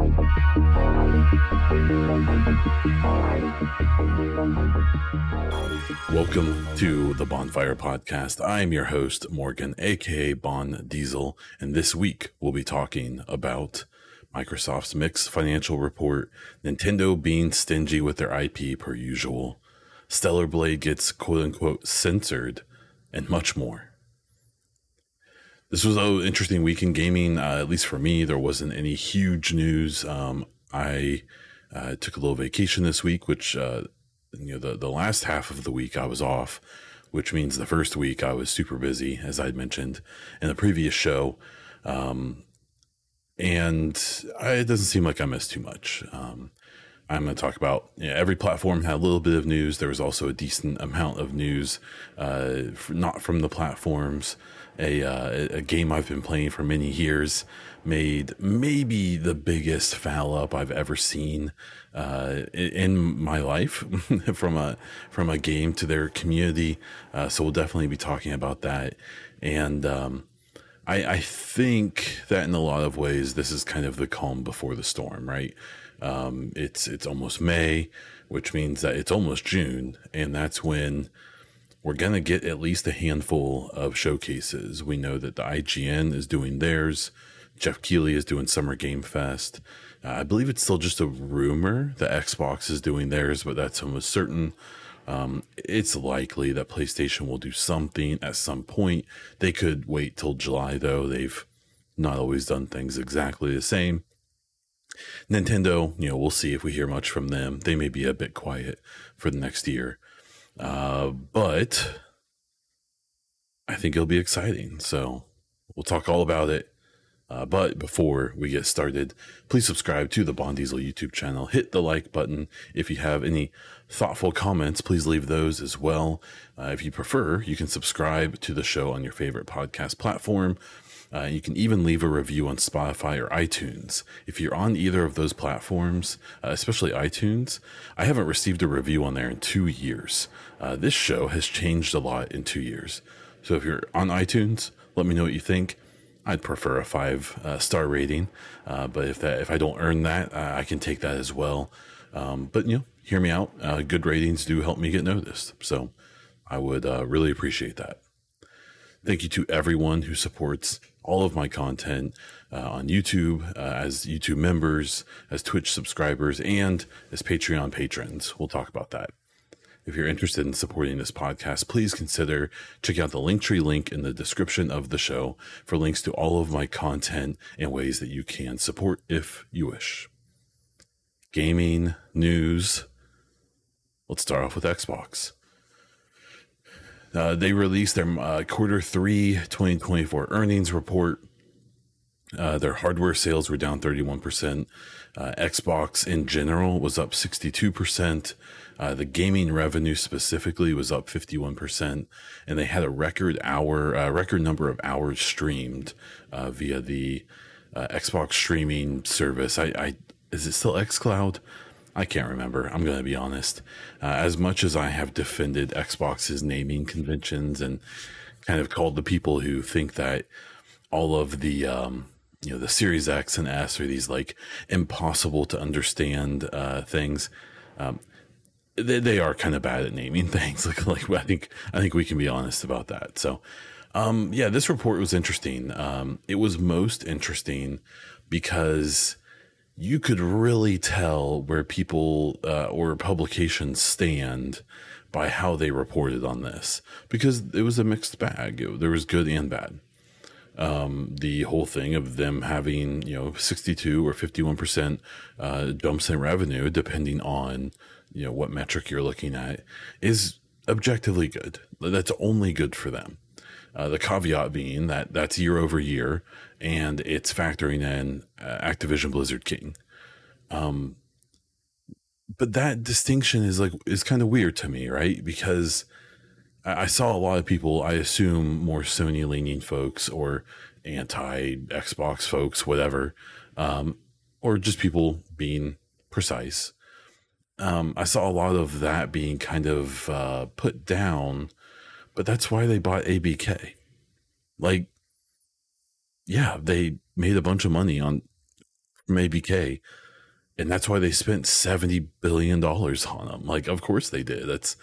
Welcome to the Bonfire Podcast. I am your host, Morgan, aka Bon Diesel, and this week we'll be talking about Microsoft's mixed financial report, Nintendo being stingy with their IP per usual, Stellar Blade gets quote-unquote censored, and much more. This was an interesting week in gaming, at least for me. There wasn't any huge news. I took a little vacation this week, which the last half of the week I was off, which means the first week I was super busy, as I'd mentioned in the previous show. And it doesn't seem like I missed too much. I'm going to talk about every platform had a little bit of news. There was also a decent amount of news, not from the platforms. A game I've been playing for many years made maybe the biggest foul up I've ever seen in my life from a game to their community. So we'll definitely be talking about that. And I think that in a lot of ways, this is kind of the calm before the storm, right? It's almost May, which means that it's almost June, and that's when we're going to get at least a handful of showcases. We know that the IGN is doing theirs. Jeff Keighley is doing Summer Game Fest. I believe it's still just a rumor that Xbox is doing theirs, but that's almost certain. It's likely that PlayStation will do something at some point. They could wait till July, though. They've not always done things exactly the same. Nintendo, we'll see if we hear much from them. They may be a bit quiet for the next year. But I think it'll be exciting. So we'll talk all about it. But before we get started, please subscribe to the Bon Diesel YouTube channel. Hit the like button. If you have any thoughtful comments, please leave those as well. If you prefer, you can subscribe to the show on your favorite podcast platform. You can even leave a review on Spotify or iTunes. If you're on either of those platforms, especially iTunes, I haven't received a review on there in 2 years. This show has changed a lot in 2 years. So if you're on iTunes, let me know what you think. I'd prefer a 5-star rating, but if I don't earn that, I can take that as well. But hear me out. Good ratings do help me get noticed, so I would really appreciate that. Thank you to everyone who supports all of my content on YouTube, as YouTube members, as Twitch subscribers, and as Patreon patrons. We'll talk about that. If you're interested in supporting this podcast, please consider checking out the Linktree link in the description of the show for links to all of my content and ways that you can support if you wish. Gaming news. Let's start off with Xbox. They released their quarter 3 2024 earnings report. Their hardware sales were down 31%. Xbox in general was up 62%. The gaming revenue specifically was up 51%, and they had a record number of hours streamed via the Xbox streaming service. Is it still xCloud? I can't remember. I'm going to be honest. As much as I have defended Xbox's naming conventions and kind of called the people who think that all of the the Series X and S are these like impossible to understand things. They are kind of bad at naming things. Like I think we can be honest about that. So, this report was interesting. It was most interesting because you could really tell where people or publications stand by how they reported on this, because it was a mixed bag. There was good and bad. The whole thing of them having 62 or 51% jumps in revenue, depending on what metric you're looking at, is objectively good. That's only good for them. The caveat being that that's year over year, and it's factoring in Activision Blizzard King. But that distinction is kind of weird to me, right? Because I saw a lot of people, I assume more Sony leaning folks or anti Xbox folks, whatever, or just people being precise. I saw a lot of that being kind of put down, but that's why they bought ABK. Like, yeah, they made a bunch of money from ABK, and that's why they spent $70 billion on them. Like, of course they did. That's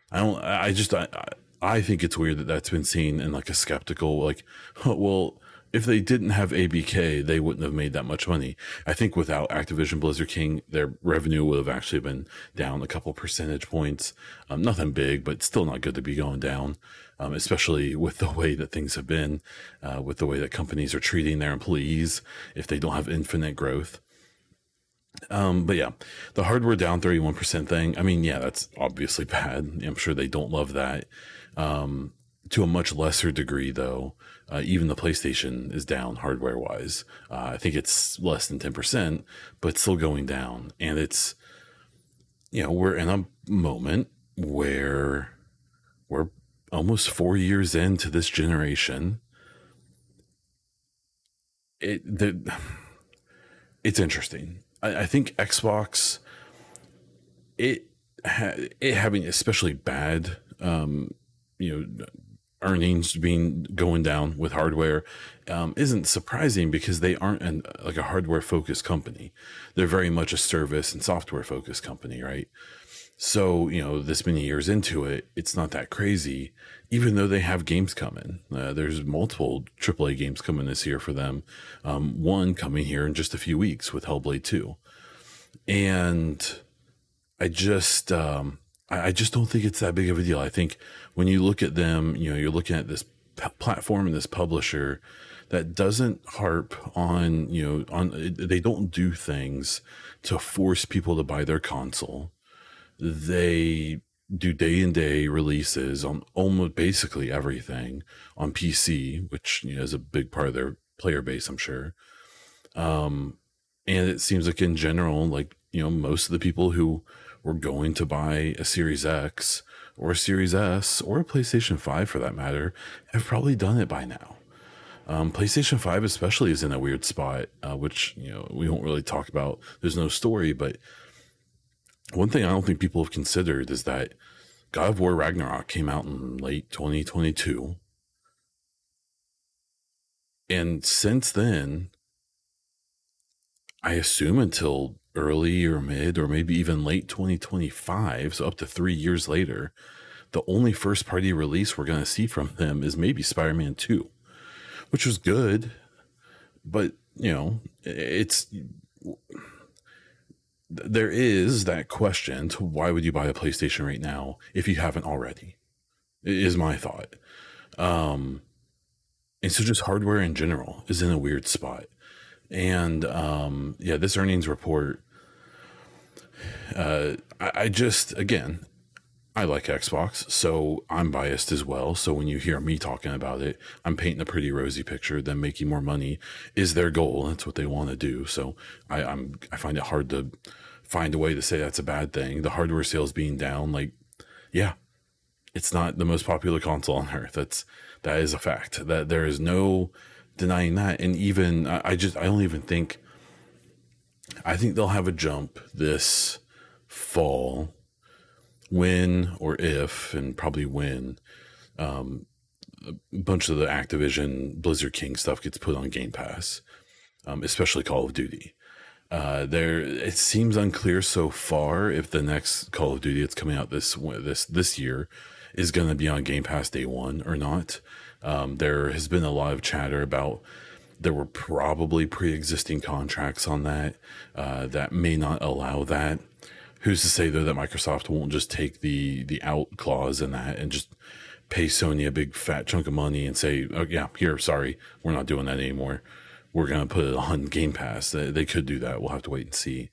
I think it's weird that that's been seen in like a skeptical, like, well, if they didn't have ABK, they wouldn't have made that much money. I think without Activision Blizzard King, their revenue would have actually been down a couple percentage points. Nothing big, but still not good to be going down, especially with the way that things have been, with the way that companies are treating their employees if they don't have infinite growth. But yeah, the hardware down 31% thing. I mean, yeah, that's obviously bad. I'm sure they don't love that. To a much lesser degree, though, even the PlayStation is down hardware wise. I think it's less than 10%, but still going down. And it's, we're in a moment where we're almost 4 years into this generation. It's interesting. I think Xbox, it having especially bad, earnings going down with hardware, isn't surprising because they aren't like a hardware focused company. They're very much a service and software focused company, right? So, this many years into it, it's not that crazy, even though they have games coming. There's multiple AAA games coming this year for them. One coming here in just a few weeks with Hellblade 2. And I just don't think it's that big of a deal. I think when you look at them, you're looking at this platform and this publisher that doesn't harp on, they don't do things to force people to buy their console. They do day and day releases on almost basically everything on PC, which is a big part of their player base, I'm sure. And it seems like in general, like, most of the people who were going to buy a Series X or a Series S or a PlayStation 5 for that matter have probably done it by now. PlayStation 5 especially is in a weird spot, which, we won't really talk about. There's no story, but one thing I don't think people have considered is that God of War Ragnarok came out in late 2022. And since then, I assume until early or mid or maybe even late 2025, so up to 3 years later, the only first party release we're going to see from them is maybe Spider-Man 2, which was good, but there is that question to why would you buy a PlayStation right now if you haven't already, is my thought. And so just hardware in general is in a weird spot. And this earnings report, I just, again, I like Xbox, so I'm biased as well. So when you hear me talking about it, I'm painting a pretty rosy picture. Them making more money is their goal. That's what they want to do. So I find it hard to find a way to say that's a bad thing. The hardware sales being down, like, yeah, it's not the most popular console on earth. That is a fact. That there is no denying that. And even I don't even think. I think they'll have a jump this fall when or if, and probably when, a bunch of the Activision Blizzard King stuff gets put on Game Pass, especially Call of Duty. It seems unclear so far if the next Call of Duty that's coming out this year is going to be on Game Pass day one or not. There has been a lot of chatter about there were probably pre-existing contracts on that that may not allow that. Who's to say though that Microsoft won't just take the out clause in that and just pay Sony a big fat chunk of money and say, oh yeah, here, sorry, we're not doing that anymore. We're going to put it on Game Pass. They could do that. We'll have to wait and see.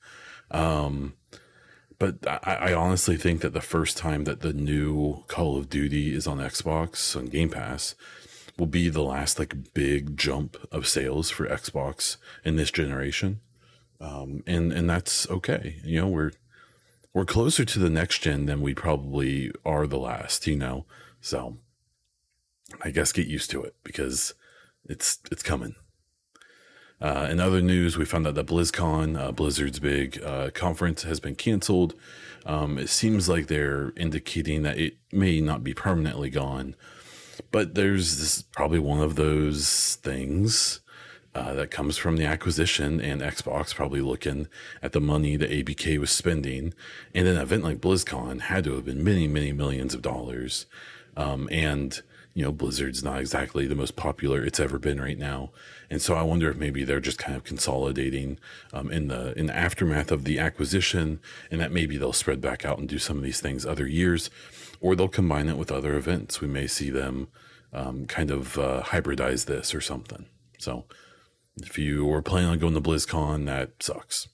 But I honestly think that the first time that the new Call of Duty is on Xbox on Game Pass will be the last like big jump of sales for Xbox in this generation. And that's okay. We're closer to the next gen than we probably are the last, so I guess get used to it because it's coming. In other news, we found out that BlizzCon, Blizzard's big conference, has been canceled. It seems like they're indicating that it may not be permanently gone, but this is probably one of those things that comes from the acquisition, and Xbox probably looking at the money that ABK was spending. And an event like BlizzCon had to have been many, many millions of dollars. And Blizzard's not exactly the most popular it's ever been right now. And so I wonder if maybe they're just kind of consolidating in the aftermath of the acquisition, and that maybe they'll spread back out and do some of these things other years, or they'll combine it with other events. We may see them kind of hybridize this or something. So if you were planning on going to BlizzCon, that sucks.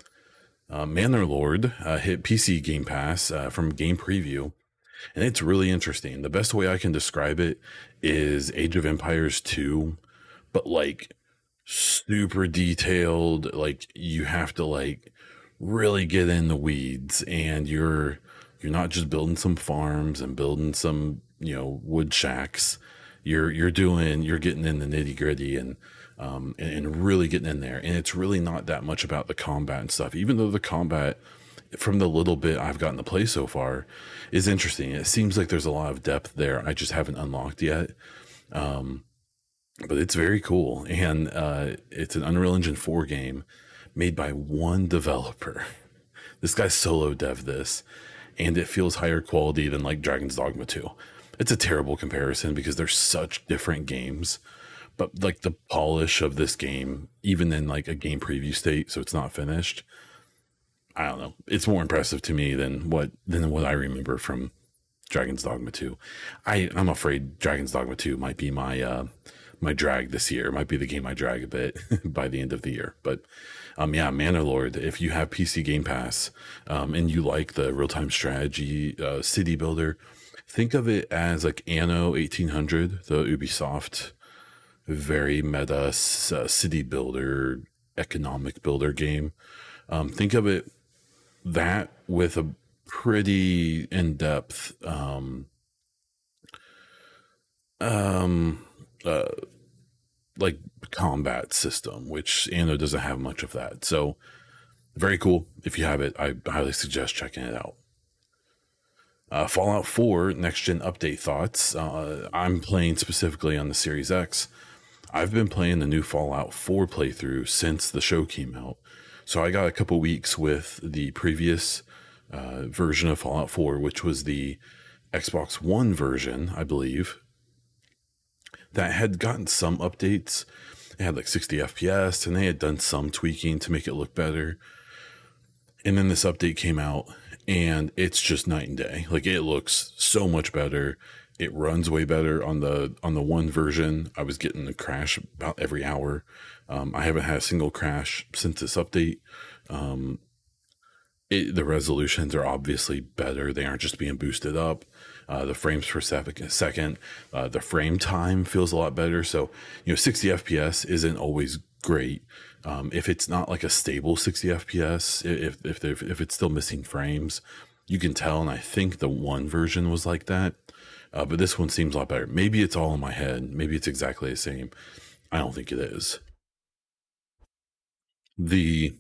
Manor hit PC Game Pass from Game Preview, and it's really interesting. The best way I can describe it is Age of Empires 2, but like super detailed. Like you have to like really get in the weeds, and you're not just building some farms and building some wood shacks. You're getting in the nitty gritty and really getting in there. And it's really not that much about the combat and stuff, even though the combat, from the little bit I've gotten to play so far, is interesting. It seems like there's a lot of depth there I just haven't unlocked yet. But it's very cool. And it's an Unreal Engine 4 game made by one developer. This guy solo dev this, and it feels higher quality than like Dragon's Dogma 2. It's a terrible comparison because they're such different games, but like the polish of this game, even in like a game preview state, so it's not finished, I don't know. It's more impressive to me than what I remember from Dragon's Dogma 2. I'm afraid Dragon's Dogma 2 might be my drag this year. It might be the game I drag a bit by the end of the year. But Manor, if you have PC Game Pass and you like the real-time strategy city builder, think of it as like Anno 1800, the Ubisoft very meta city builder, economic builder game. Think of it that with a pretty in-depth like combat system, which Anno doesn't have much of that. So very cool. If you have it, I highly suggest checking it out. Fallout 4 next gen update thoughts. I'm playing specifically on the Series X. I've been playing the new Fallout 4 playthrough since the show came out. So I got a couple weeks with the previous version of Fallout 4, which was the Xbox One version, I believe, that had gotten some updates. It had like 60 FPS, and they had done some tweaking to make it look better. And then this update came out, and it's just night and day. Like, it looks so much better. It runs way better on the one version. I was getting a crash about every hour. I haven't had a single crash since this update. The resolutions are obviously better. They aren't just being boosted up. The frames per second, the frame time feels a lot better. So, 60 FPS isn't always great. If it's not like a stable 60 FPS, if it's still missing frames, you can tell. And I think the one version was like that. But this one seems a lot better. Maybe it's all in my head. Maybe it's exactly the same. I don't think it is. The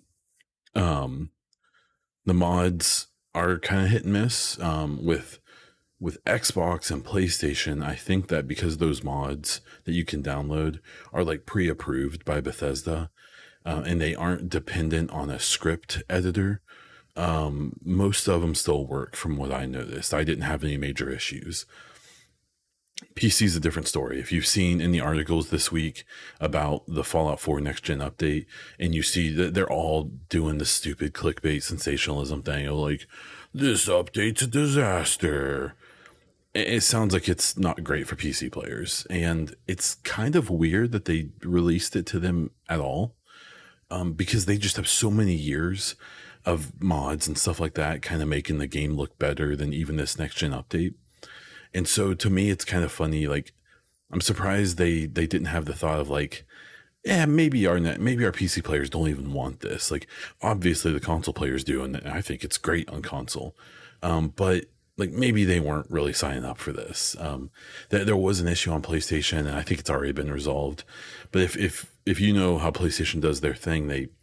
mods are kind of hit and miss. With Xbox and PlayStation, I think that because those mods that you can download are like pre-approved by Bethesda, and they aren't dependent on a script editor, most of them still work from what I noticed. I didn't have any major issues. PC is a different story. If you've seen in the articles this week about the Fallout 4 next gen update, and you see that they're all doing the stupid clickbait sensationalism thing, like, this update's a disaster. It sounds like it's not great for PC players, and it's kind of weird that they released it to them at all, because they just have so many years of mods and stuff like that kind of making the game look better than even this next gen update. And so to me, it's kind of funny. Like, I'm surprised they didn't have the thought of like, maybe our PC players don't even want this. Like, obviously the console players do, and I think it's great on console. But like, maybe they weren't really signing up for this. There was an issue on PlayStation, and I think it's already been resolved. But if you know how PlayStation does their thing,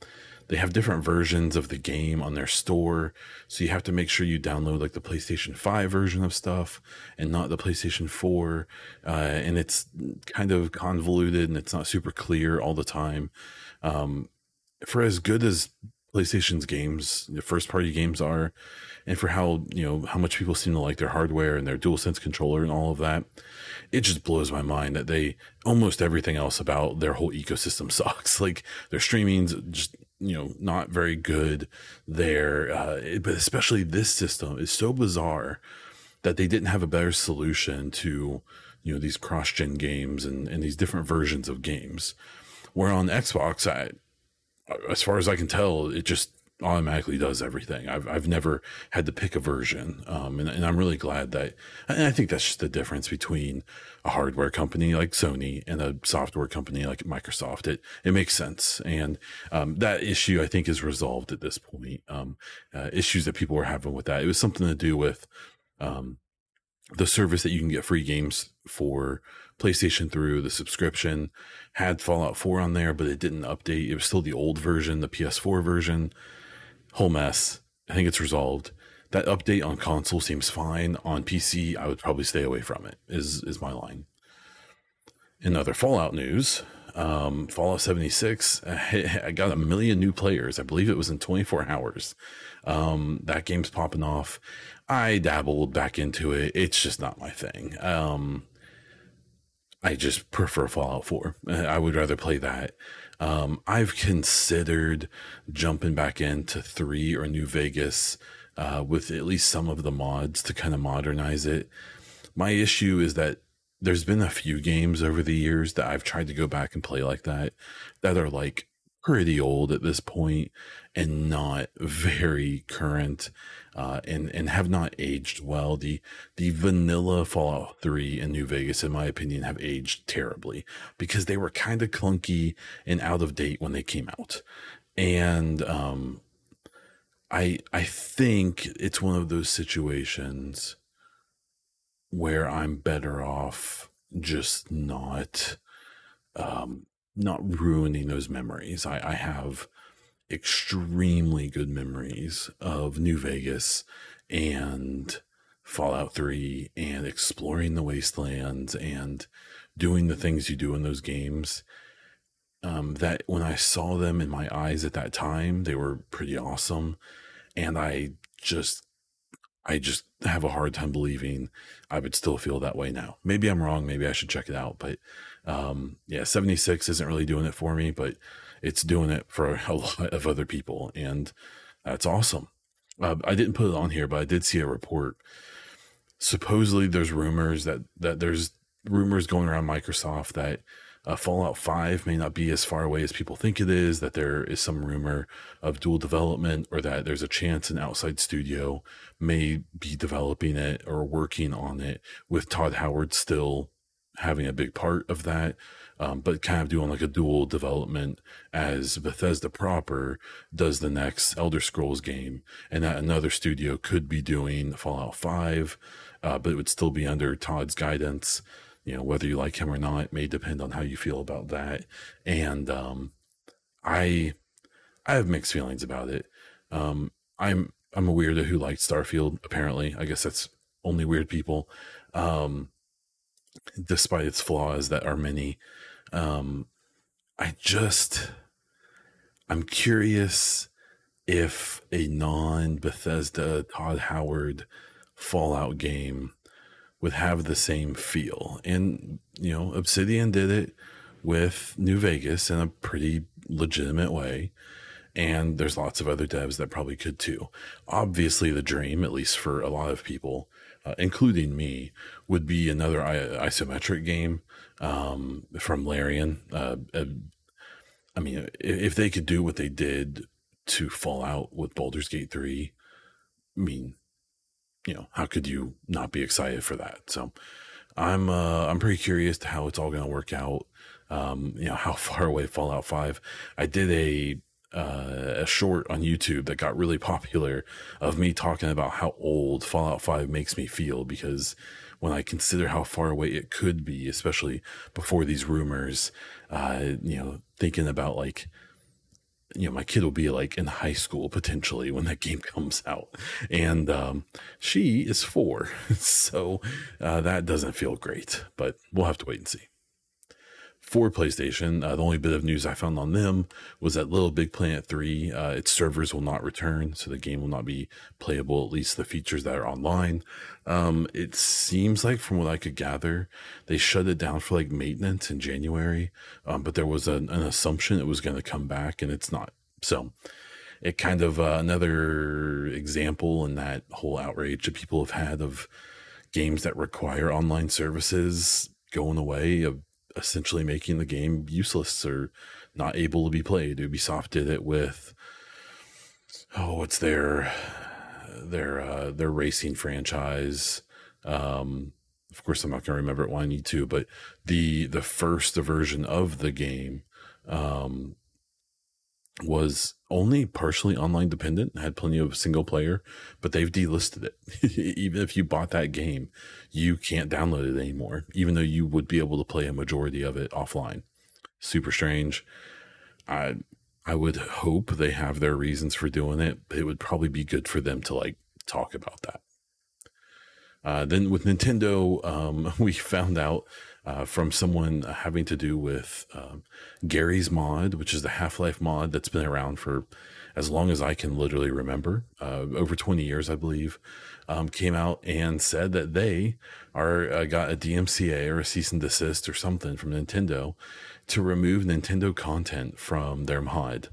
they have different versions of the game on their store. So you have to make sure you download like the PlayStation 5 version of stuff and not the PlayStation 4. And it's kind of convoluted and it's not super clear all the time. For as good as PlayStation's games, the first party games are, and for how, how much people seem to like their hardware and their DualSense controller and all of that, it just blows my mind that almost everything else about their whole ecosystem sucks. Like their streaming's just, not very good there. But especially this system is so bizarre that they didn't have a better solution to, these cross-gen games and these different versions of games. Where on Xbox, as far as I can tell, it just automatically does everything. I've never had to pick a version. And I'm really glad that, and I think that's just the difference between a hardware company like Sony and a software company like Microsoft. It makes sense. And, that issue I think is resolved at this point. Issues that people were having with that, it was something to do with, the service that you can get free games for PlayStation through the subscription had Fallout 4 on there, but it didn't update. It was still the old version, the PS4 version. Whole mess. I think it's resolved. That update on console seems fine. On PC, I would probably stay away from it, is my line. In other Fallout news, Fallout 76, I got 1 million new players. I believe it was in 24 hours. That game's popping off. I dabbled back into it. It's just not my thing. I just prefer Fallout 4. I would rather play that. I've considered jumping back into 3 or New Vegas with at least some of the mods to kind of modernize it. My issue is that there's been a few games over the years that I've tried to go back and play like that are like pretty old at this point and not very current, and have not aged well. The vanilla Fallout 3 and New Vegas, in my opinion, have aged terribly because they were kind of clunky and out of date when they came out. And I think it's one of those situations where I'm better off just not ruining those memories. I have extremely good memories of New Vegas and Fallout 3 and exploring the wastelands and doing the things you do in those games. That when I saw them in my eyes at that time, they were pretty awesome. And I just have a hard time believing I would still feel that way now. Maybe I'm wrong. Maybe I should check it out. But 76 isn't really doing it for me, but it's doing it for a lot of other people. And that's awesome. I didn't put it on here, but I did see a report. Supposedly there's rumors that there's rumors going around Microsoft that Fallout 5 may not be as far away as people think it is, that there is some rumor of dual development, or that there's a chance an outside studio may be developing it or working on it, with Todd Howard still having a big part of that, but kind of doing like a dual development as Bethesda proper does the next Elder Scrolls game, and that another studio could be doing Fallout 5, but it would still be under Todd's guidance. Whether you like him or not may depend on how you feel about that. And I have mixed feelings about it. I'm a weirdo who liked Starfield, apparently. I guess that's only weird people, despite its flaws that are many. I'm curious if a non-Bethesda Todd Howard Fallout game would have the same feel. And, Obsidian did it with New Vegas in a pretty legitimate way. And there's lots of other devs that probably could too. Obviously, the dream, at least for a lot of people, including me, would be another isometric game from Larian. If they could do what they did to Fallout with Baldur's Gate 3, how could you not be excited for that? So I'm pretty curious to how it's all going to work out. How far away Fallout 5. I did a short on YouTube that got really popular of me talking about how old Fallout 5 makes me feel, because when I consider how far away it could be, especially before these rumors, thinking about like my kid will be like in high school potentially when that game comes out, and she is 4, so that doesn't feel great, but we'll have to wait and see. For PlayStation, the only bit of news I found on them was that Little Big Planet 3, its servers will not return, so the game will not be playable, at least the features that are online. It seems like, from what I could gather, they shut it down for like maintenance in January, but there was an assumption it was going to come back, and it's not. So it kind of another example in that whole outrage that people have had of games that require online services going away, of essentially making the game useless or not able to be played. Ubisoft did it with what's their racing franchise. Of course, I'm not going to remember it when I need to, but the first version of the game was only partially online dependent, had plenty of single player, but they've delisted it. Even if you bought that game, you can't download it anymore, even though you would be able to play a majority of it offline. Super strange. I would hope they have their reasons for doing it, but it would probably be good for them to like talk about that. Then with Nintendo, we found out from someone having to do with Gary's Mod, which is the Half-Life mod that's been around for as long as I can literally remember, over 20 years, I believe, came out and said that they got a DMCA or a cease and desist or something from Nintendo to remove Nintendo content from their mod.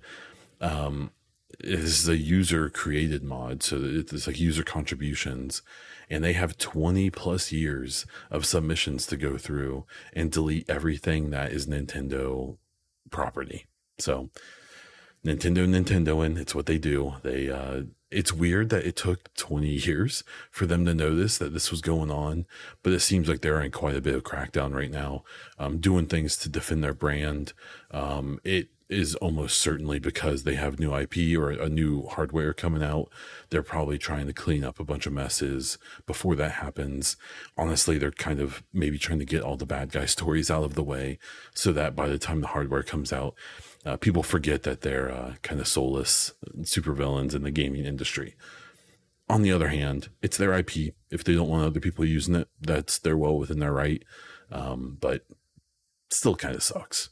It is a user created mod, so it's like user contributions, and they have 20 plus years of submissions to go through and delete everything that is Nintendo property. So Nintendoing, it's what they do. It's weird that it took 20 years for them to notice that this was going on, but it seems like they're in quite a bit of crackdown right now, doing things to defend their brand. It is almost certainly because they have new IP or a new hardware coming out. They're probably trying to clean up a bunch of messes before that happens. Honestly, they're kind of maybe trying to get all the bad guy stories out of the way so that by the time the hardware comes out, people forget that they're kind of soulless supervillains in the gaming industry. On the other hand, it's their IP. If they don't want other people using it, they're well within their right. But still kind of sucks.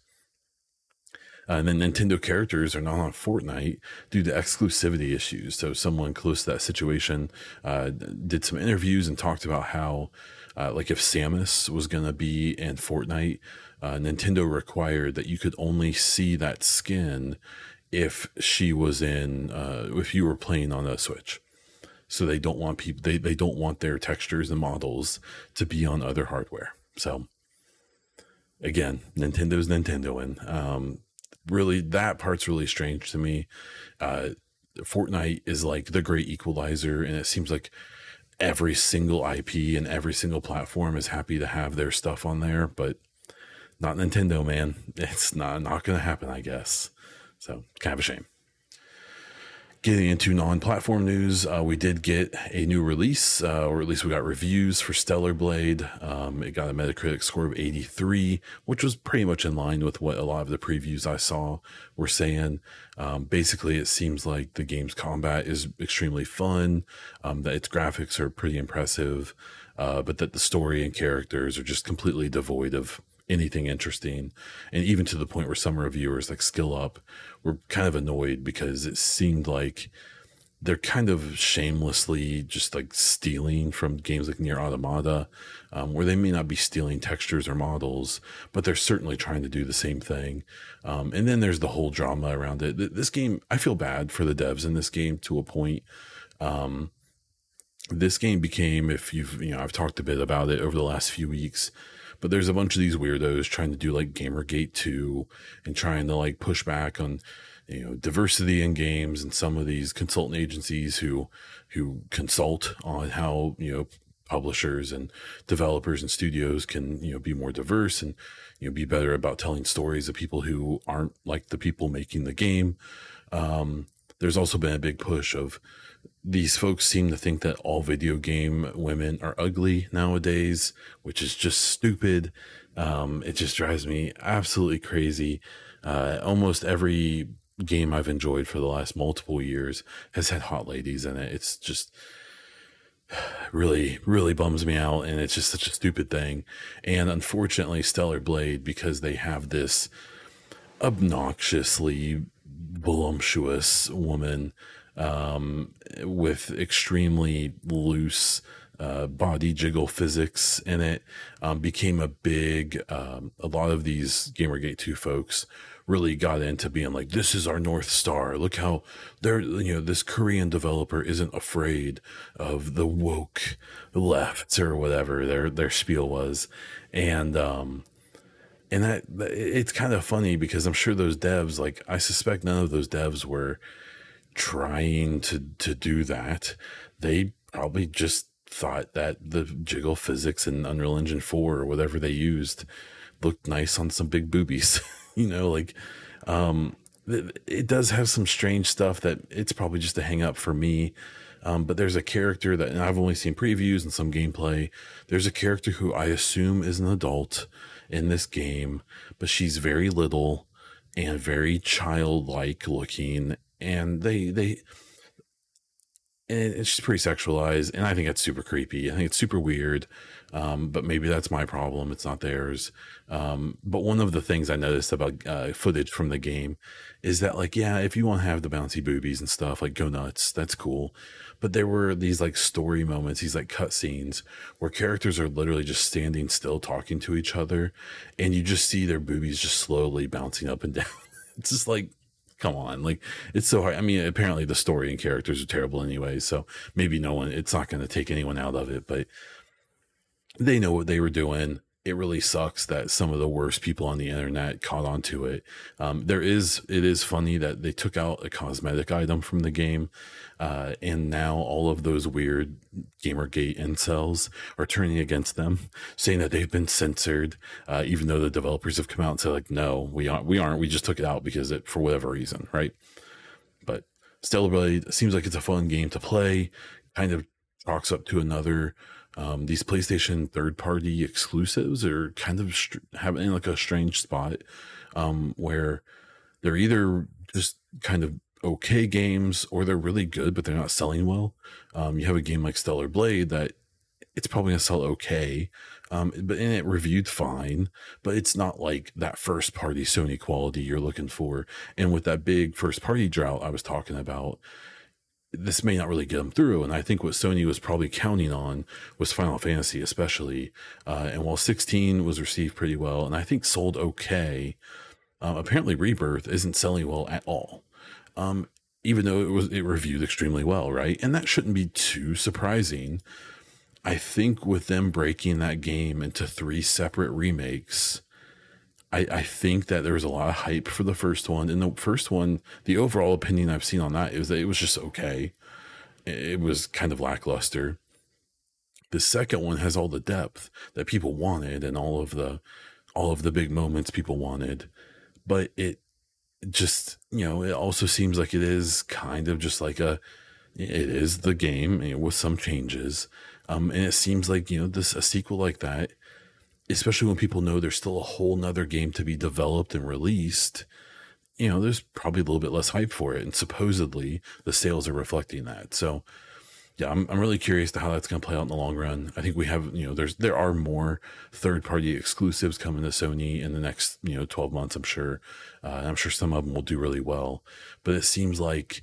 And then Nintendo characters are not on Fortnite due to exclusivity issues. So someone close to that situation did some interviews and talked about how, like if Samus was going to be in Fortnite, Nintendo required that you could only see that skin if she was if you were playing on a Switch. So they don't want people, they don't want their textures and models to be on other hardware. So again, Nintendo's Nintendoing. Really, that part's really strange to me. Fortnite is like the great equalizer, and it seems like every single IP and every single platform is happy to have their stuff on there, but not Nintendo, man. It's not going to happen, I guess. So kind of a shame. Getting into non-platform news, we did get a new release, or at least we got reviews for Stellar Blade. It got a Metacritic score of 83, which was pretty much in line with what a lot of the previews I saw were saying. Basically, it seems like the game's combat is extremely fun, that its graphics are pretty impressive, but that the story and characters are just completely devoid of anything interesting. And even to the point where some reviewers like Skill Up were kind of annoyed because it seemed like they're kind of shamelessly just like stealing from games like Nier Automata, where they may not be stealing textures or models, but they're certainly trying to do the same thing. And then there's the whole drama around it. This game, I feel bad for the devs in this game to a point. This game became, I've talked a bit about it over the last few weeks, but there's a bunch of these weirdos trying to do like Gamergate 2 and trying to like push back on, diversity in games, and some of these consultant agencies who consult on how, publishers and developers and studios can, be more diverse and, be better about telling stories of people who aren't like the people making the game. There's also been a big push of these folks seem to think that all video game women are ugly nowadays, which is just stupid. It just drives me absolutely crazy. Almost every game I've enjoyed for the last multiple years has had hot ladies in it. It's just really, really bums me out, and it's just such a stupid thing. And unfortunately, Stellar Blade, because they have this obnoxiously voluptuous woman with extremely loose body jiggle physics in it, became a big, a lot of these Gamergate 2 folks really got into being like, this is our North Star. Look how they're, this Korean developer isn't afraid of the woke left or whatever their spiel was. And that it's kind of funny because I'm sure those devs, like, I suspect none of those devs were trying to do that. They probably just thought that the jiggle physics in Unreal Engine 4 or whatever they used looked nice on some big boobies. It does have some strange stuff that it's probably just a hang up for me. But there's a character that, and I've only seen previews and some gameplay. There's a character who I assume is an adult in this game, but she's very little and very childlike looking, and and she's pretty sexualized, and I think that's super creepy. I think it's super weird, but maybe that's my problem. It's not theirs. But one of the things I noticed about footage from the game is that, like, yeah, if you want to have the bouncy boobies and stuff, like, go nuts. That's cool. But there were these, like, story moments, these, like, cut scenes where characters are literally just standing still talking to each other, and you just see their boobies just slowly bouncing up and down. It's just like, come on, like, it's so hard. I mean, apparently the story and characters are terrible anyway, so maybe it's not going to take anyone out of it, but they know what they were doing. It really sucks that some of the worst people on the internet caught on to it. It is funny that they took out a cosmetic item from the game, and now all of those weird Gamergate incels are turning against them, saying that they've been censored, even though the developers have come out and said, like, no, we aren't. We just took it out because for whatever reason, right? But Stellar Blade seems like it's a fun game to play. Kind of chalks up to another. These PlayStation third-party exclusives are kind of having like a strange spot, where they're either just kind of okay games or they're really good, but they're not selling well. You have a game like Stellar Blade that it's probably gonna sell okay, but in it reviewed fine, but it's not like that first-party Sony quality you're looking for. And with that big first-party drought I was talking about, this may not really get them through. And I think what Sony was probably counting on was Final Fantasy, especially. And while 16 was received pretty well, and I think sold okay, apparently Rebirth isn't selling well at all. Even though it reviewed extremely well, right? And that shouldn't be too surprising. I think with them breaking that game into 3 separate remakes, I think that there was a lot of hype for the first one. And the first one, the overall opinion I've seen on that is that it was just okay. It was kind of lackluster. The second one has all the depth that people wanted and all of the big moments people wanted. But it just, it also seems like it is kind of just like it is the game with some changes. And it seems like, a sequel like that, especially when people know there's still a whole nother game to be developed and released, there's probably a little bit less hype for it. And supposedly the sales are reflecting that. So yeah, I'm really curious to how that's going to play out in the long run. I think we have, there are more third-party exclusives coming to Sony in the next, 12 months, I'm sure. And I'm sure some of them will do really well. But it seems like,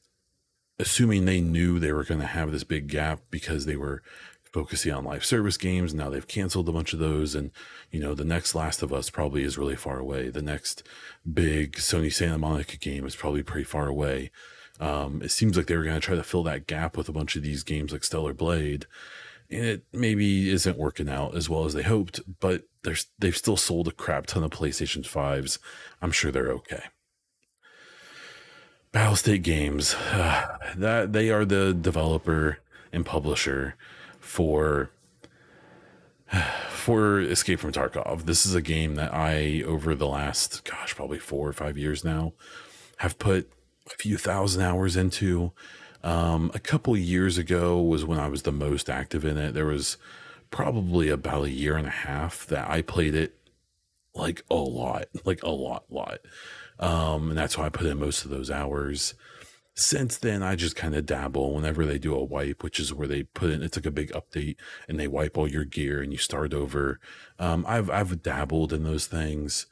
assuming they knew they were going to have this big gap because they were focusing on live service games. Now they've canceled a bunch of those. And, the next Last of Us probably is really far away. The next big Sony Santa Monica game is probably pretty far away. It seems like they were going to try to fill that gap with a bunch of these games like Stellar Blade. And it maybe isn't working out as well as they hoped, but they've still sold a crap ton of PlayStation 5s. I'm sure they're okay. Battlestate Games, that they are the developer and publisher for Escape from Tarkov. This is a game that I, over the last, probably 4 or 5 years now, have put a few thousand hours into. A couple years ago was when I was the most active in it. There was probably about a year and a half that I played it like a lot. And that's why I put in most of those hours. Since then, I just kind of dabble whenever they do a wipe, which is where they put in, it's like a big update and they wipe all your gear and you start over. I've dabbled in those things.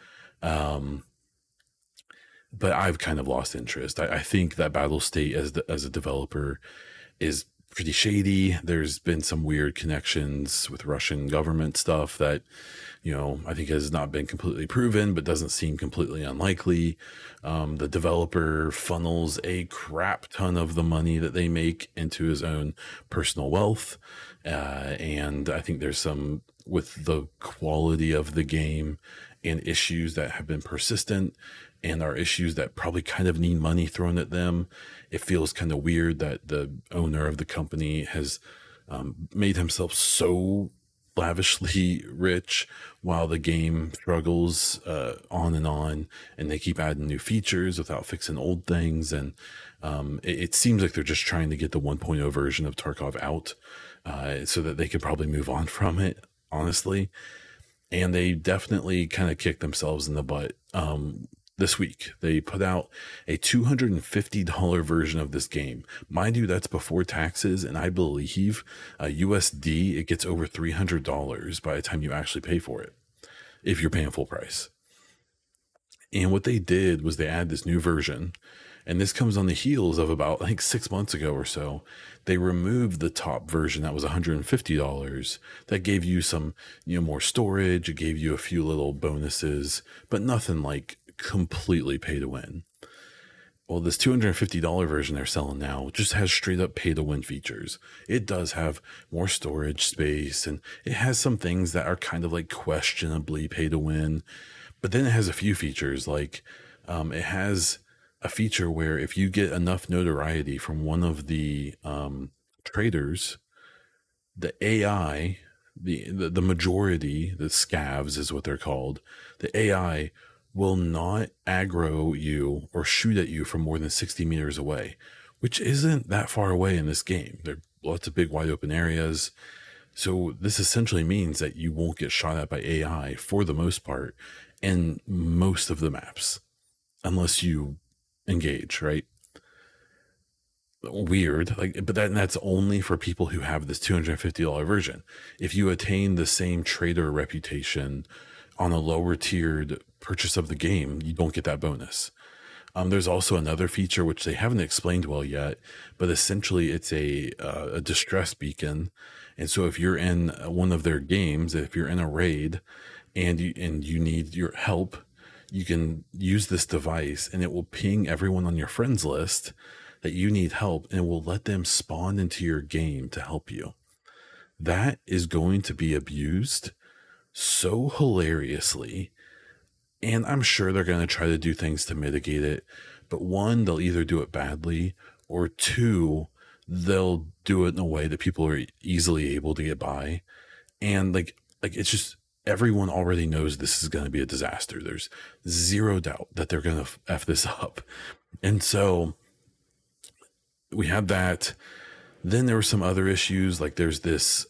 But I've kind of lost interest. I think that Battlestate as a developer is pretty shady. There's been some weird connections with Russian government stuff that, I think has not been completely proven, but doesn't seem completely unlikely. The developer funnels a crap ton of the money that they make into his own personal wealth. And I think there's some with the quality of the game and issues that have been persistent and are issues that probably kind of need money thrown at them. It feels kind of weird that the owner of the company has made himself so lavishly rich while the game struggles on, and they keep adding new features without fixing old things. And it seems like they're just trying to get the 1.0 version of Tarkov out so that they could probably move on from it, honestly. And they definitely kind of kicked themselves in the butt. This week, they put out a $250 version of this game. Mind you, that's before taxes, and I believe USD, it gets over $300 by the time you actually pay for it, if you're paying full price. And what they did was they add this new version, and this comes on the heels of about, I think, 6 months ago or so. They removed the top version that was $150. That gave you some, more storage. It gave you a few little bonuses, but nothing like completely pay to win. Well, this $250 version they're selling now just has straight up pay to win features. It does have more storage space, and it has some things that are kind of like questionably pay to win. But then it has a few features, like it has a feature where if you get enough notoriety from one of the traders, the AI, the majority, the scavs is what they're called, the AI will not aggro you or shoot at you from more than 60 meters away, which isn't that far away in this game. There are lots of big wide open areas. So this essentially means that you won't get shot at by AI for the most part in most of the maps, unless you engage, right? Weird, but that's only for people who have this $250 version. If you attain the same trader reputation on a lower tiered purchase of the game, you don't get that bonus. There's also another feature which they haven't explained well yet, but essentially it's a distress beacon. And so if you're in one of their games, if you're in a raid and you need your help, you can use this device and it will ping everyone on your friends list that you need help, and it will let them spawn into your game to help you. That is going to be abused so hilariously. And I'm sure they're going to try to do things to mitigate it. But one, they'll either do it badly, or two, they'll do it in a way that people are easily able to get by. And like it's just, everyone already knows this is going to be a disaster. There's zero doubt that they're going to F this up. And so we had that. Then there were some other issues. Like there's this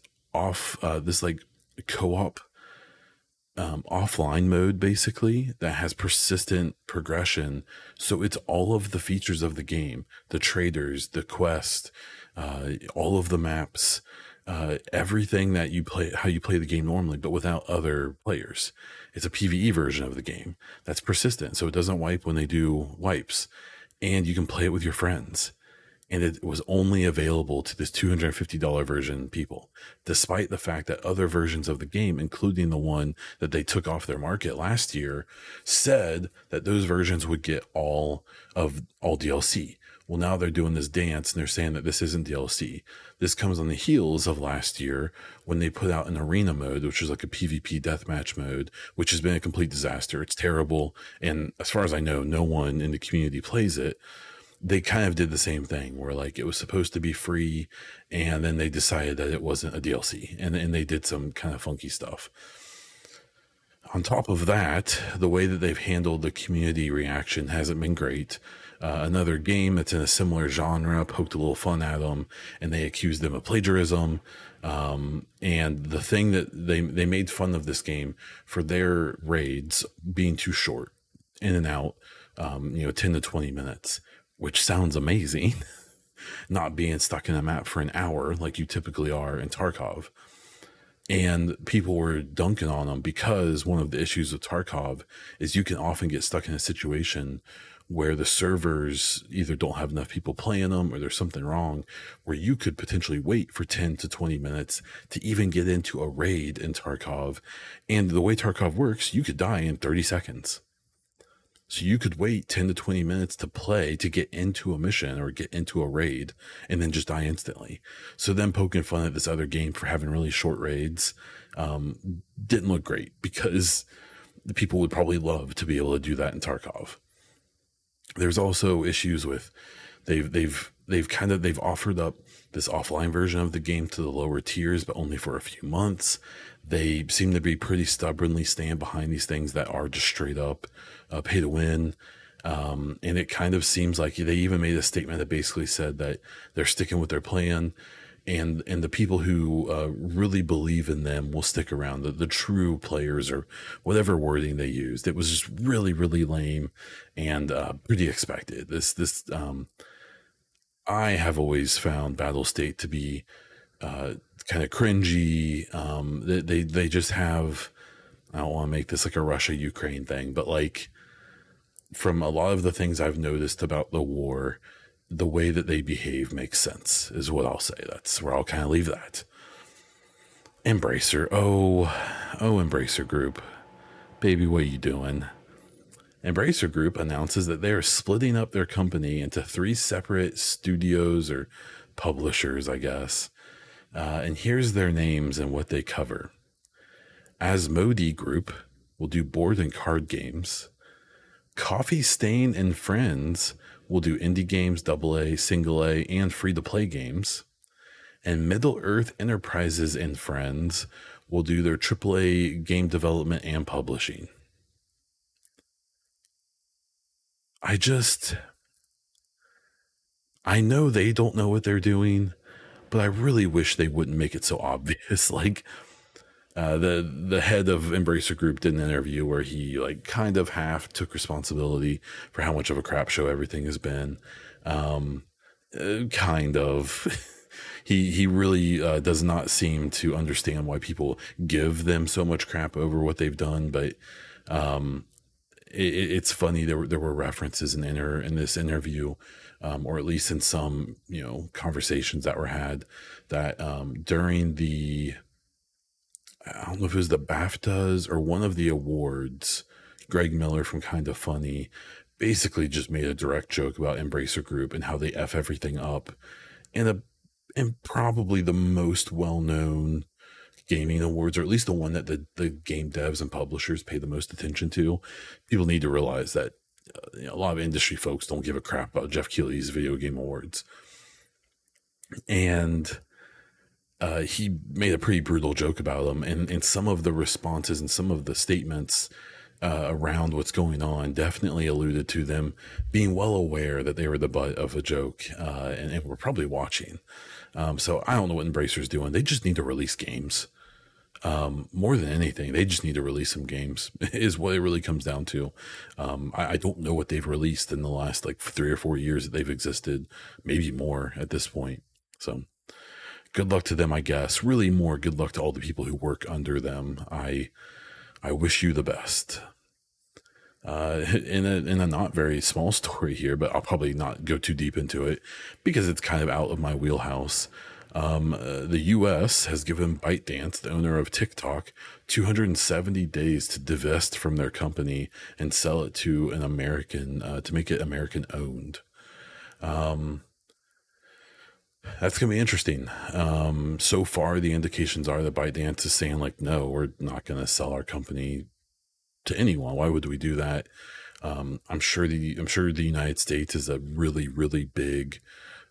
co-op offline mode, basically, that has persistent progression. So it's all of the features of the game, the traders, the quest, all of the maps, everything that you play, how you play the game normally, but without other players. It's a PvE version of the game that's persistent. So it doesn't wipe when they do wipes, and you can play it with your friends. And it was only available to this $250 version people, despite the fact that other versions of the game, including the one that they took off their market last year, said that those versions would get all DLC. Well, now they're doing this dance and they're saying that this isn't DLC. This comes on the heels of last year when they put out an arena mode, which is like a PvP deathmatch mode, which has been a complete disaster. It's terrible. And as far as I know, no one in the community plays it. They kind of did the same thing where like it was supposed to be free, and then they decided that it wasn't a DLC, and they did some kind of funky stuff. On top of that, the way that they've handled the community reaction hasn't been great. Another game that's in a similar genre poked a little fun at them, and they accused them of plagiarism. And the thing that they made fun of this game for their raids being too short, in and out. 10 to 20 minutes, which sounds amazing. Not being stuck in a map for an hour like you typically are in Tarkov. And people were dunking on them because one of the issues with Tarkov is you can often get stuck in a situation where the servers either don't have enough people playing them or there's something wrong, where you could potentially wait for 10 to 20 minutes to even get into a raid in Tarkov. And the way Tarkov works, you could die in 30 seconds. So you could wait 10 to 20 minutes to play to get into a mission or get into a raid and then just die instantly. So them poking fun at this other game for having really short raids didn't look great, because the people would probably love to be able to do that in Tarkov. There's also issues with they've offered up this offline version of the game to the lower tiers, but only for a few months. They seem to be pretty stubbornly stand behind these things that are just straight up pay to win. And it kind of seems like they even made a statement that basically said that they're sticking with their plan, and the people who really believe in them will stick around. The true players, or whatever wording they used, it was just really, really lame and pretty expected. I have always found Battlestate to be kind of cringy. They just have, I don't want to make this like a Russia-Ukraine thing, but like, from a lot of the things I've noticed about the war, the way that they behave makes sense, is what I'll say. That's where I'll kind of leave that. Embracer. Oh, Embracer Group. Baby, what are you doing? Embracer Group announces that they are splitting up their company into 3 separate studios or publishers, I guess. And here's their names and what they cover. Asmodee Group will do board and card games. Coffee Stain and Friends will do indie games, AA, single A, and free-to-play games. And Middle-earth Enterprises and Friends will do their AAA game development and publishing. I know they don't know what they're doing, but I really wish they wouldn't make it so obvious. Like, the head of Embracer Group did an interview where he like kind of half took responsibility for how much of a crap show everything has been. Kind of. He really does not seem to understand why people give them so much crap over what they've done. But it's funny. There were references in this interview, or at least in some conversations that were had, that during the, I don't know if it was the BAFTAs or one of the awards, Greg Miller from Kind of Funny basically just made a direct joke about Embracer Group and how they F everything up. And probably the most well-known gaming awards, or at least the one that the game devs and publishers pay the most attention to. People need to realize that a lot of industry folks don't give a crap about Jeff Keighley's video game awards. And he made a pretty brutal joke about them, and some of the responses and some of the statements around what's going on definitely alluded to them being well aware that they were the butt of a joke, and were probably watching. So I don't know what Embracer's doing. They just need to release games. More than anything, they just need to release some games, is what it really comes down to. I don't know what they've released in the last like 3 or 4 years that they've existed, maybe more at this point. So good luck to them, I guess. Really more good luck to all the people who work under them. I wish you the best. In a not very small story here, but I'll probably not go too deep into it because it's kind of out of my wheelhouse. The U.S. has given ByteDance, the owner of TikTok, 270 days to divest from their company and sell it to an American, to make it American owned. That's going to be interesting. So far, the indications are that ByteDance is saying like, no, we're not going to sell our company to anyone. Why would we do that? I'm sure the United States is a really, really big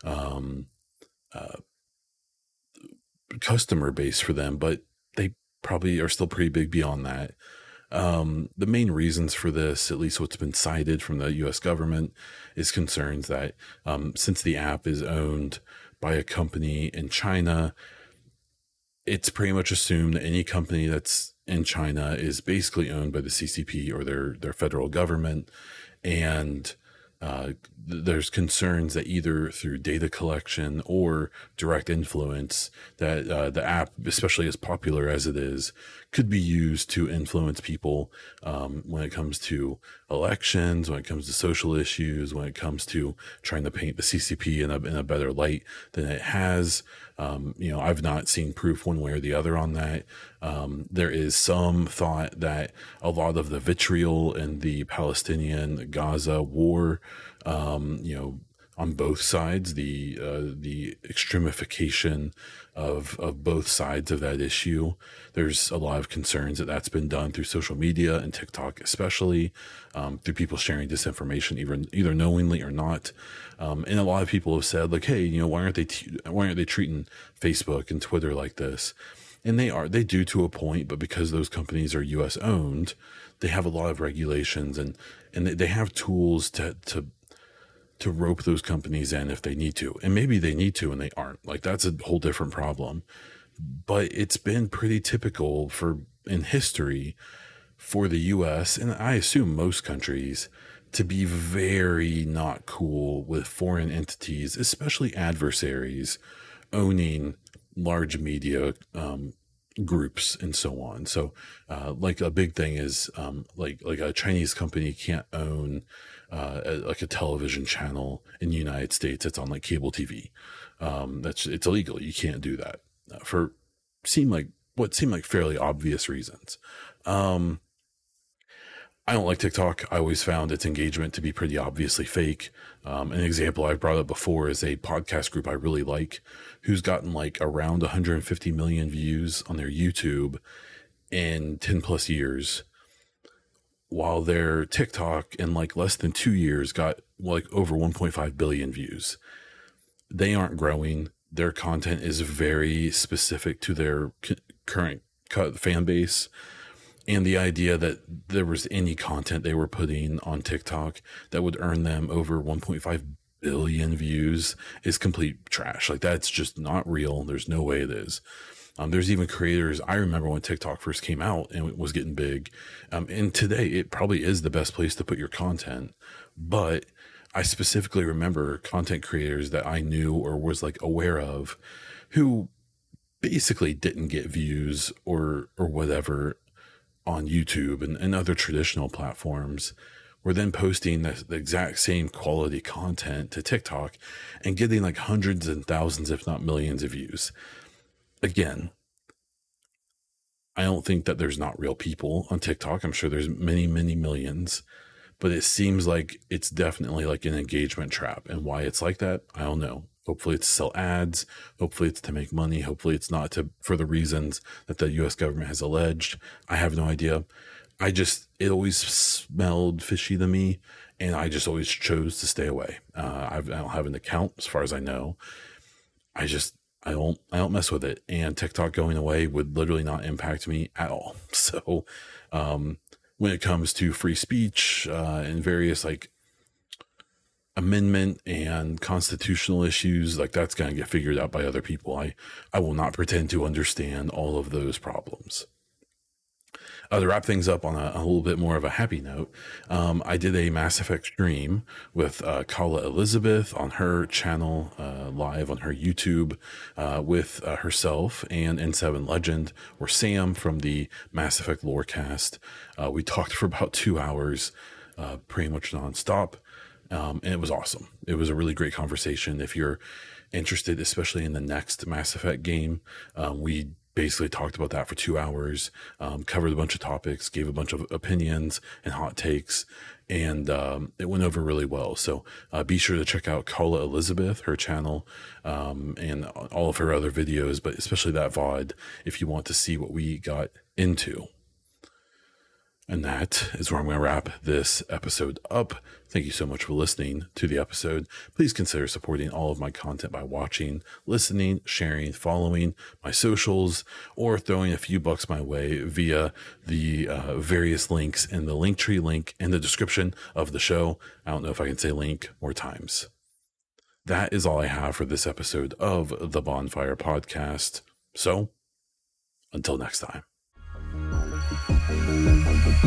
customer base for them, but they probably are still pretty big beyond that. The main reasons for this, at least what's been cited from the U.S. government, is concerns that since the app is owned by a company in China, it's pretty much assumed that any company that's in China is basically owned by the CCP or their federal government. And there's concerns that either through data collection or direct influence that the app, especially as popular as it is, could be used to influence people when it comes to elections, when it comes to social issues, when it comes to trying to paint the CCP in a better light than it has. I've not seen proof one way or the other on that. There is some thought that a lot of the vitriol in the Palestinian-Gaza war, on both sides, the extremification of both sides of that issue. There's a lot of concerns that that's been done through social media and TikTok, especially through people sharing disinformation, either knowingly or not. And a lot of people have said, like, hey, why aren't they treating Facebook and Twitter like this? And they do to a point, but because those companies are U.S. owned, they have a lot of regulations and they have tools to rope those companies in if they need to. And maybe they need to and they aren't. Like, that's a whole different problem. But it's been pretty typical in history for the US, and I assume most countries, to be very not cool with foreign entities, especially adversaries, owning large media groups and so on. So like a big thing is like a Chinese company can't own like a television channel in the United States. It's on like cable TV. It's illegal. You can't do that for what seemed like fairly obvious reasons. I don't like TikTok. I always found its engagement to be pretty obviously fake. An example I've brought up before is a podcast group I really like, who's gotten like around 150 million views on their YouTube in 10 plus years, while their TikTok in like less than 2 years got like over 1.5 billion views. They aren't growing. Their content is very specific to their current fan base. And the idea that there was any content they were putting on TikTok that would earn them over 1.5 billion views is complete trash. Like, that's just not real. There's no way it is. There's even creators. I remember when TikTok first came out and it was getting big. And today it probably is the best place to put your content. But I specifically remember content creators that I knew or was like aware of who basically didn't get views or whatever on YouTube and other traditional platforms, were then posting the exact same quality content to TikTok and getting like hundreds and thousands, if not millions of views. Again, I don't think that there's not real people on TikTok. I'm sure there's many, many millions, but it seems like it's definitely like an engagement trap. And why it's like that, I don't know. Hopefully it's to sell ads. Hopefully it's to make money. Hopefully it's not for the reasons that the US government has alleged. I have no idea. It always smelled fishy to me, and I just always chose to stay away. I don't have an account as far as I know. I don't mess with it. And TikTok going away would literally not impact me at all. So, when it comes to free speech, and various like amendment and constitutional issues, like that's going to get figured out by other people. I will not pretend to understand all of those problems. To wrap things up on a little bit more of a happy note, I did a Mass Effect stream with Kala Elizabeth on her channel, live on her YouTube, with herself and N7 Legend, or Sam from the Mass Effect Lorecast. We talked for about 2 hours, pretty much nonstop, and it was awesome. It was a really great conversation. If you're interested, especially in the next Mass Effect game, we basically talked about that for 2 hours, covered a bunch of topics, gave a bunch of opinions and hot takes, and it went over really well. So be sure to check out Kala Elizabeth, her channel, and all of her other videos, but especially that VOD if you want to see what we got into. And that is where I'm going to wrap this episode up. Thank you so much for listening to the episode. Please consider supporting all of my content by watching, listening, sharing, following my socials, or throwing a few bucks my way via the various links in the Linktree link in the description of the show. I don't know if I can say link more times. That is all I have for this episode of the Bonfire Podcast. So, until next time.